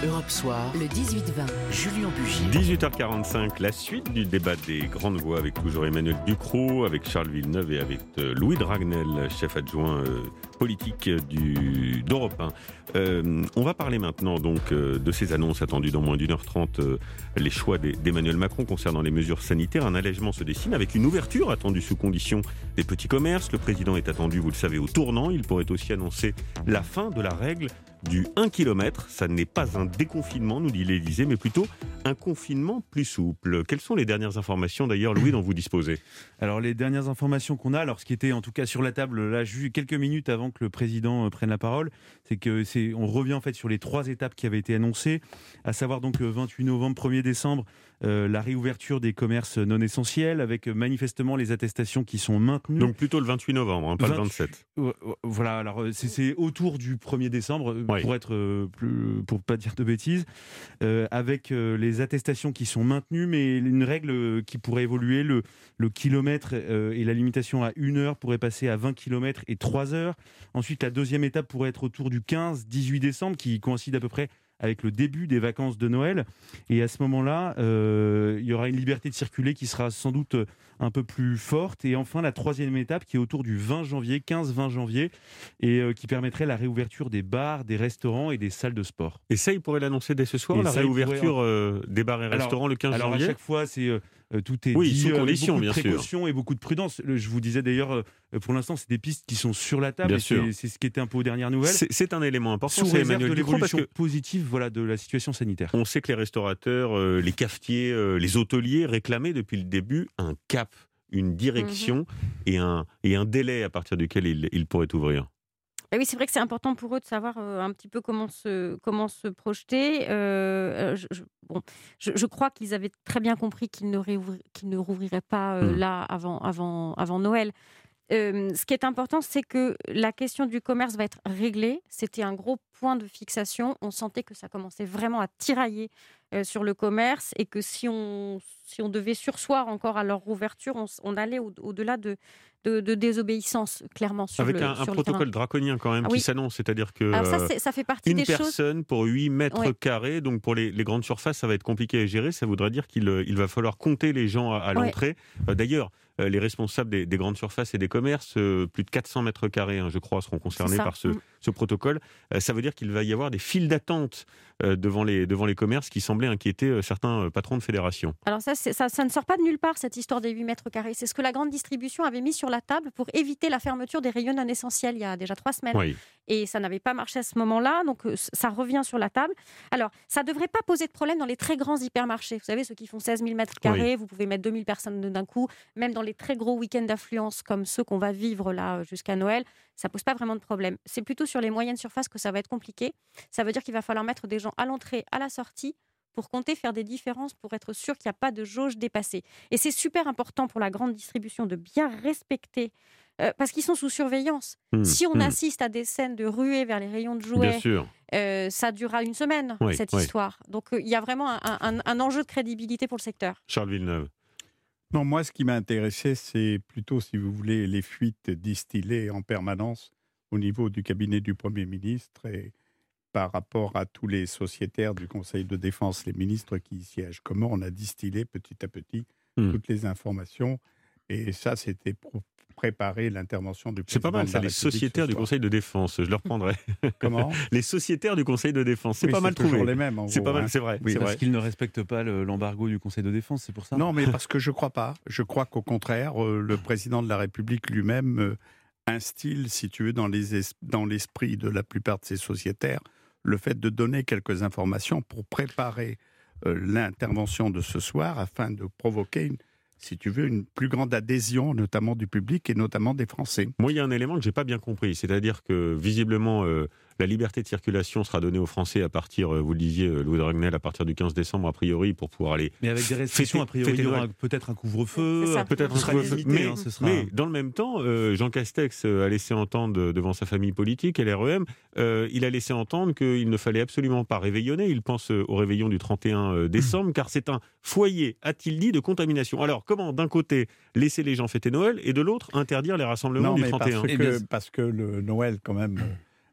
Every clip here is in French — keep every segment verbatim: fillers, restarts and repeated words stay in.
Europe Soir, le dix-huit vingt, Julien Bugier. dix-huit heures quarante-cinq, la suite du débat des grandes voix avec toujours Emmanuel Ducrot, avec Charles Villeneuve et avec euh, Louis Dragnel, chef adjoint euh, politique du, d'Europe un. Euh, on va parler maintenant donc euh, de ces annonces attendues dans moins d'une heure trente, euh, les choix des, d'Emmanuel Macron concernant les mesures sanitaires. Un allègement se dessine avec une ouverture attendue sous condition des petits commerces. Le président est attendu, vous le savez, au tournant. Il pourrait aussi annoncer la fin de la règle du un kilomètre. Ça n'est pas un déconfinement, nous dit l'Élysée, mais plutôt un confinement plus souple. Quelles sont les dernières informations d'ailleurs, Louis, dont vous disposez ? Alors les dernières informations qu'on a, alors ce qui était en tout cas sur la table là, juste quelques minutes avant que le président prenne la parole, c'est que c'est, on revient en fait sur les trois étapes qui avaient été annoncées, à savoir donc vingt-huit novembre, premier décembre, euh, la réouverture des commerces non essentiels, avec manifestement les attestations qui sont maintenues. Donc plutôt le vingt-huit novembre, hein, pas vingt le vingt-sept. Voilà, alors c'est, c'est autour du premier décembre, oui. pour être euh, plus, pour pas dire de bêtises, euh, avec euh, les attestations qui sont maintenues, mais une règle qui pourrait évoluer, le, le kilomètre euh, et la limitation à une heure pourrait passer à vingt kilomètres et trois heures. Ensuite, la deuxième étape pourrait être autour du quinze dix-huit décembre, qui coïncide à peu près avec le début des vacances de Noël. Et à ce moment-là, euh, il y aura une liberté de circuler qui sera sans doute un peu plus forte. Et enfin, la troisième étape qui est autour du vingt janvier, quinze vingt janvier, et euh, qui permettrait la réouverture des bars, des restaurants et des salles de sport. Et ça, il pourrait l'annoncer dès ce soir, et la ça, réouverture pourrait... euh, des bars et alors, restaurants le quinze alors janvier. Alors à chaque fois, c'est... Euh, tout est oui, dit sous avec condition, beaucoup de bien précaution sûr. et beaucoup de prudence. Le, je vous disais d'ailleurs, euh, pour l'instant, c'est des pistes qui sont sur la table. Bien et sûr. c'est, c'est ce qui était un peu aux dernières nouvelles. C'est, c'est un élément important. Sous c'est réserve Emmanuel de Ducrot, l'évolution parce que positive, voilà, de la situation sanitaire. On sait que les restaurateurs, euh, les cafetiers, euh, les hôteliers réclamaient depuis le début un cap, une direction mmh. et, un, et un délai à partir duquel ils, ils pourraient ouvrir. Et oui, c'est vrai que c'est important pour eux de savoir euh, un petit peu comment se, comment se projeter. Euh, je, je, bon, je, je crois qu'ils avaient très bien compris qu'ils ne, réouvri, qu'ils ne rouvriraient pas euh, mmh. là avant, avant, avant Noël. Euh, ce qui est important, c'est que la question du commerce va être réglée. C'était un gros point de fixation. On sentait que ça commençait vraiment à tirailler euh, sur le commerce et que si on, si on devait surseoir encore à leur rouverture, on, on allait au, au-delà de, de, de désobéissance, clairement, sur Avec le un, sur un le protocole terrain. draconien quand même Ah, qui oui. s'annonce, c'est-à-dire que Alors ça, c'est, ça fait partie une des personne choses... pour huit mètres ouais. carrés, donc pour les, les grandes surfaces, ça va être compliqué à gérer. Ça voudrait dire qu'il il va falloir compter les gens à, à l'entrée. Ouais. D'ailleurs, les responsables des, des grandes surfaces et des commerces, euh, plus de quatre cents mètres carrés, hein, je crois, seront concernés par ce, mmh. ce protocole. Euh, ça veut dire qu'il va y avoir des files d'attente euh, devant, les, devant les commerces qui semblaient inquiéter euh, certains euh, patrons de fédération. Alors ça, c'est, ça, ça ne sort pas de nulle part, cette histoire des huit mètres carrés. C'est ce que la grande distribution avait mis sur la table pour éviter la fermeture des rayons non essentiels il y a déjà trois semaines. Oui. Et ça n'avait pas marché à ce moment-là, donc ça revient sur la table. Alors, ça ne devrait pas poser de problème dans les très grands hypermarchés. Vous savez, ceux qui font seize mille mètres carrés, oui. Vous pouvez mettre deux mille personnes d'un coup. Même dans les très gros week-ends d'affluence comme ceux qu'on va vivre là jusqu'à Noël, ça ne pose pas vraiment de problème. C'est plutôt sur les moyennes surfaces que ça va être compliqué. Ça veut dire qu'il va falloir mettre des gens à l'entrée, à la sortie, pour compter, faire des différences, pour être sûr qu'il n'y a pas de jauge dépassée. Et c'est super important pour la grande distribution de bien respecter, euh, parce qu'ils sont sous surveillance. Mmh, si on mmh. assiste à des scènes de ruées vers les rayons de jouets, euh, ça durera une semaine, oui, cette oui. histoire. Donc il euh, y a vraiment un, un, un enjeu de crédibilité pour le secteur. Charles Villeneuve. Non, moi, ce qui m'a intéressé, c'est plutôt, si vous voulez, les fuites distillées en permanence au niveau du cabinet du Premier ministre et par rapport à tous les sociétaires du Conseil de défense, les ministres qui y siègent. Comment on a distillé petit à petit mmh. toutes les informations. Et ça, c'était pour préparer l'intervention du président. C'est pas mal, ça, les sociétaires du Conseil de défense. Je le reprendrai. Comment ? Les sociétaires du Conseil de défense. C'est oui, pas c'est mal trouvé. C'est toujours les mêmes, en C'est gros, pas mal, hein. c'est vrai. Oui, c'est parce vrai. qu'ils ne respectent pas le, l'embargo du Conseil de défense, c'est pour ça ? Non, mais parce que je ne crois pas. Je crois qu'au contraire, euh, le président de la République lui-même euh, instille, si tu veux, dans, les es- dans l'esprit de la plupart de ses sociétaires, le fait de donner quelques informations pour préparer euh, l'intervention de ce soir afin de provoquer, une, si tu veux, une plus grande adhésion, notamment du public et notamment des Français. Moi, il y a un élément que je n'ai pas bien compris, c'est-à-dire que visiblement, euh, la liberté de circulation sera donnée aux Français à partir, euh, vous le disiez, euh, Louis Dragnel, à partir du quinze décembre, a priori, pour pouvoir aller... Mais avec des restrictions, fêter, a priori, il y aura peut-être un couvre-feu, ça, peut-être un sera couvre-feu. limité, Mais, hein, ce sera... mais dans le même temps, euh, Jean Castex a laissé entendre devant sa famille politique, L R E M, euh, il a laissé entendre qu'il ne fallait absolument pas réveillonner. Il pense au réveillon du trente et un décembre, car c'est un foyer, a-t-il dit, de contamination. Alors, comment, d'un côté, laisser les gens fêter Noël, et de l'autre, interdire les rassemblements non, du mais trente et un parce que, parce que le Noël, quand même...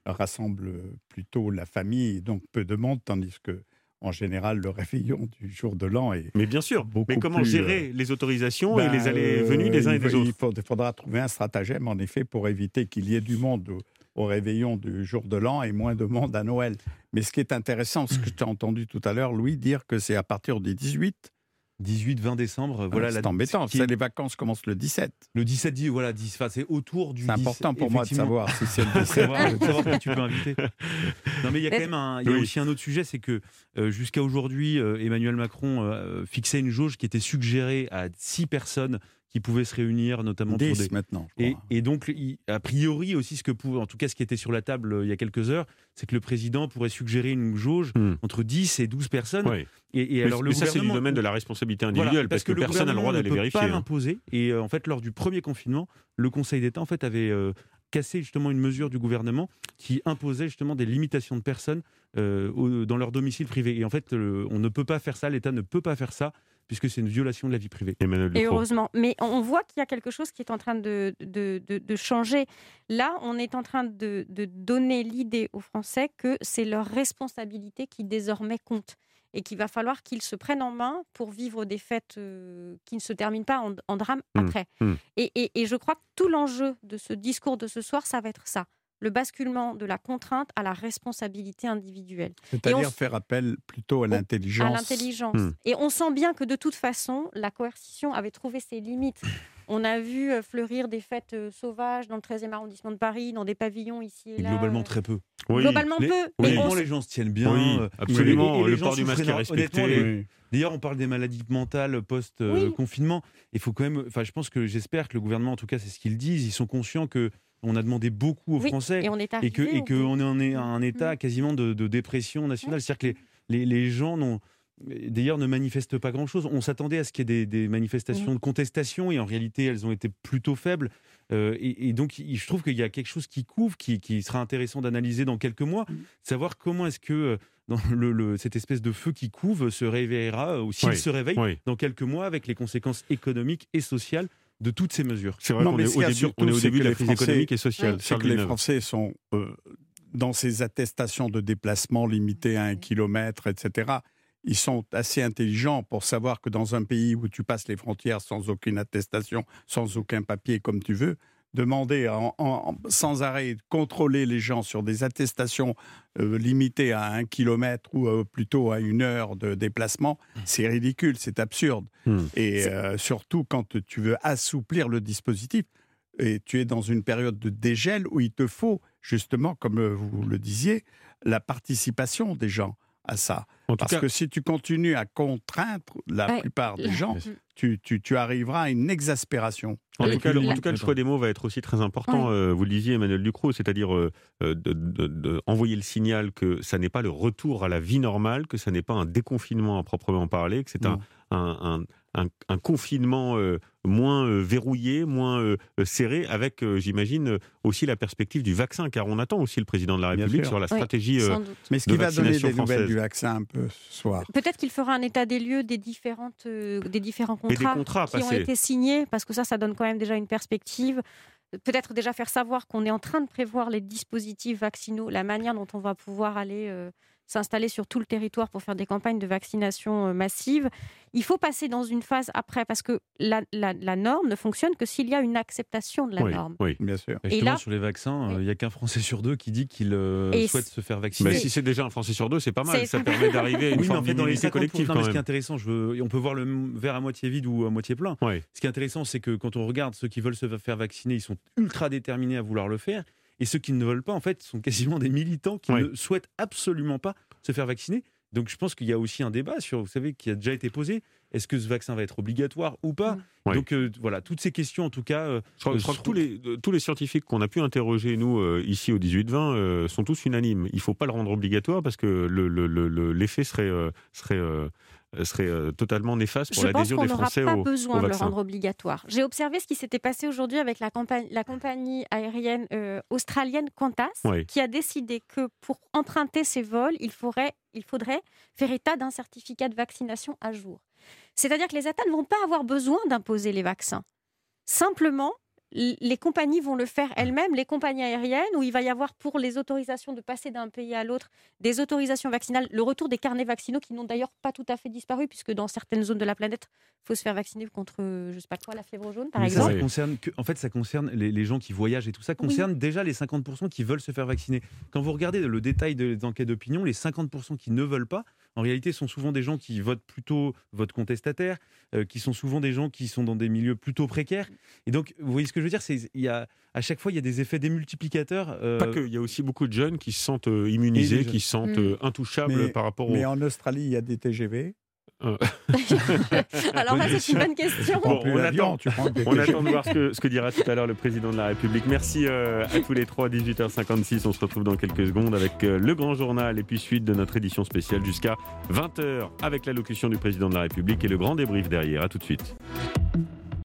rassemble plutôt la famille, et donc peu de monde, tandis que en général, le réveillon du jour de l'an est Mais bien sûr, beaucoup mais comment plus, gérer euh, les autorisations ben, et les allées-venues des uns et il, des autres? Il faut- il faudra trouver un stratagème, en effet, pour éviter qu'il y ait du monde au, au réveillon du jour de l'an et moins de monde à Noël. Mais ce qui est intéressant, ce que je t'ai entendu tout à l'heure, Louis, dire que c'est à partir du dix-huit. dix-huit vingt décembre, voilà. c'est la- embêtant, qui ça, est- les vacances commencent le dix-sept. Le dix-sept, dix, voilà, dix, enfin, c'est autour du C'est dix, important pour moi de effectivement. savoir si c'est le De dix-sept. savoir, de savoir qui tu peux inviter. Non, mais il y a quand même un, il y a Oui. aussi un autre sujet, c'est que euh, jusqu'à aujourd'hui, euh, Emmanuel Macron euh, fixait une jauge qui était suggérée à six personnes qui pouvaient se réunir, notamment pour dix des. maintenant, je Et, crois. et donc, il- a priori aussi, ce que pour, en tout cas, ce qui était sur la table euh, il y a quelques heures, c'est que le président pourrait suggérer une jauge Hmm. entre dix et douze personnes. Oui. Et, et Mais, alors, le mais ça, c'est du gouvernement- domaine de la responsabilité Voilà, individuelle, parce, que, le personne n'a le droit gouvernement d'aller ne peut vérifier. pas hein. l'imposer. Et euh, en fait, lors du premier confinement, le Conseil d'État en fait avait euh, cassé justement une mesure du gouvernement qui imposait justement des limitations de personnes euh, au- dans leur domicile privé. Et en fait, euh, on ne peut pas faire ça. L'État ne peut pas faire ça puisque c'est une violation de la vie privée. Emmanuel Et Ducrot. heureusement. Mais on voit qu'il y a quelque chose qui est en train de, de, de- de changer. Là, on est en train de, de donner l'idée aux Français que c'est leur responsabilité qui désormais compte. Et qu'il va falloir qu'ils se prennent en main pour vivre des fêtes euh, qui ne se terminent pas en, en drame Mmh, après. mmh. Et, et- et je crois que tout l'enjeu de ce discours de ce soir, ça va être ça. Le basculement de la contrainte à la responsabilité individuelle. C'est-à-dire Et on s- faire appel plutôt à à l'intelligence. l'intelligence. Hmm. Et on sent bien que de toute façon, la coercition avait trouvé ses limites. On a vu euh, fleurir des fêtes euh, sauvages dans le treizième arrondissement de Paris, dans des pavillons ici et Et là. globalement, euh, très peu. Oui. Globalement Les, peu. oui, Et on honnêtement, s- les gens se tiennent bien. Oui, euh, absolument. et- et les Le gens port du masque est souffrent respecté. énormément. Les- Oui. D'ailleurs, on parle des maladies mentales post-confinement. Il faut quand même. Enfin, je pense que j'espère que le gouvernement, en tout cas, c'est ce qu'ils disent. Ils sont conscients que on a demandé beaucoup aux Oui, Français et on est et arrivé que et au que bout. on en est à un état Mm. quasiment de, de dépression nationale. C'est-à-dire que les, les, les gens n'ont d'ailleurs ne manifestent pas grand-chose. On s'attendait à ce qu'il y ait des, des manifestations Mm. de contestation et en réalité, elles ont été plutôt faibles. Euh, et, et donc, il- je trouve qu'il y a quelque chose qui couvre, qui, qui sera intéressant d'analyser dans quelques mois, Mm. savoir comment est-ce que euh, dans le, le- cette espèce de feu qui couve se réveillera, euh, ou s'il Oui, se réveille, oui. dans quelques mois, avec les conséquences économiques et sociales de toutes ces mesures. C'est vrai Non, qu'on mais est ce au qu'il y a début, surtout, on est au c'est début que de la les crise Français- économique et sociale. Oui. C'est Charles que les Villeneuve. Français sont euh, dans ces attestations de déplacement limités à un kilomètre, et cetera. Ils sont assez intelligents pour savoir que dans un pays où tu passes les frontières sans aucune attestation, sans aucun papier, comme tu veux, demander en- en- sans arrêt de contrôler les gens sur des attestations euh, limitées à un kilomètre ou euh, plutôt à une heure de déplacement, c'est ridicule, c'est absurde. Hmm. Et euh, surtout quand tu veux assouplir le dispositif, et tu es dans une période de dégel où il te faut, justement, comme euh, vous le disiez, la participation des gens à ça. En tout Parce cas, que si tu continues à contraindre la Ouais. plupart des gens, Mm. tu, tu, tu arriveras à une exaspération. En Et tout cas, le, en la- tout cas, le choix des mots va être aussi très important. Ouais. Euh, vous le disiez, Emmanuel Ducrot, c'est-à-dire euh, euh, de, de- de envoyer le signal que ça n'est pas le retour à la vie normale, que ça n'est pas un déconfinement à proprement parler, que c'est un, Non. un, un- un- un confinement euh, moins euh, verrouillé, moins euh, euh, serré, avec, euh, j'imagine, euh, aussi la perspective du vaccin, car on attend aussi le président de la Bien République sûr. sur la Oui, stratégie. euh, sans doute. Mais ce de qui va donner des vaccination nouvelles française. du vaccin un peu ce soir. Peut-être qu'il fera un état des lieux des, différentes, euh, des différents Mais des contrats, contrats qui ont passés. été signés, parce que ça, ça donne quand même déjà une perspective. Peut-être déjà faire savoir qu'on est en train de prévoir les dispositifs vaccinaux, la manière dont on va pouvoir aller euh, s'installer sur tout le territoire pour faire des campagnes de vaccination euh, massive. Il faut passer dans une phase après, parce que la, la- la norme ne fonctionne que s'il y a une acceptation de la oui, norme. oui. Bien sûr. Et Et justement, là- sur les vaccins, euh, il Oui. n'y a qu'un Français sur deux qui dit qu'il euh, Et souhaite c- se faire Bah, vacciner. si c'est déjà un Français sur deux, c'est pas mal. C'est- Ça permet d'arriver à une Oui, mais forme en fait, dans les d'immunité cinquante collective non, mais quand ce qui est même. intéressant, je veux, on peut voir le verre à moitié vide ou à moitié plein. Ouais. Ce qui est intéressant, c'est que quand on regarde ceux qui veulent se faire vacciner, ils sont ultra déterminés à vouloir le faire. Et ceux qui ne veulent pas, en fait, sont quasiment des militants qui Ouais. ne souhaitent absolument pas se faire vacciner. Donc je pense qu'il y a aussi un débat sur, vous savez, qui a déjà été posé. Est-ce que ce vaccin va être obligatoire ou pas? Ouais. Donc euh, voilà, toutes ces questions, en tout cas. euh, Je crois, je crois que tous les, euh, tous les scientifiques qu'on a pu interroger, nous, euh, ici au dix-huit vingt, euh, sont tous unanimes. Il ne faut pas le rendre obligatoire parce que le, le, le, le- l'effet serait, euh, serait, euh, serait euh, totalement néfaste pour Je pense l'adhésion qu'on des n'aura Français pas au, besoin au de le vaccin. rendre obligatoire. J'ai observé ce qui s'était passé aujourd'hui avec la, campagne, la compagnie aérienne euh, australienne Qantas, Oui. qui a décidé que pour emprunter ses vols, il faudrait, il faudrait faire état d'un certificat de vaccination à jour. C'est-à-dire que les États ne vont pas avoir besoin d'imposer les vaccins. Simplement, les compagnies vont le faire elles-mêmes, les compagnies aériennes, où il va y avoir pour les autorisations de passer d'un pays à l'autre des autorisations vaccinales, le retour des carnets vaccinaux qui n'ont d'ailleurs pas tout à fait disparu, puisque dans certaines zones de la planète, il faut se faire vacciner contre, je ne sais pas quoi, la fièvre jaune, par Mais exemple. Ça, ça concerne que, en fait, ça concerne les, les gens qui voyagent et tout ça, concerne oui. déjà les cinquante pour cent qui veulent se faire vacciner. Quand vous regardez le détail des enquêtes d'opinion, les cinquante pour cent qui ne veulent pas, en réalité, sont souvent des gens qui votent plutôt, votent contestataires, euh, qui sont souvent des gens qui sont dans des milieux plutôt précaires. Et donc, vous voyez ce que je veux dire, c'est il y a à chaque fois il y a des effets démultiplicateurs. Euh... Pas que, il y a aussi beaucoup de jeunes qui se sentent euh, immunisés, qui se sentent euh, intouchables mais, par rapport. Mais au... en Australie, il y a des T G V. Alors là, c'est une bonne question. Bon, on attend, on attend de voir ce que, ce que dira tout à l'heure le président de la République. Merci euh, à tous les trois, dix-huit heures cinquante-six. On se retrouve dans quelques secondes avec euh, le grand journal et puis suite de notre édition spéciale jusqu'à vingt heures avec l'allocution du président de la République et le grand débrief derrière. À tout de suite.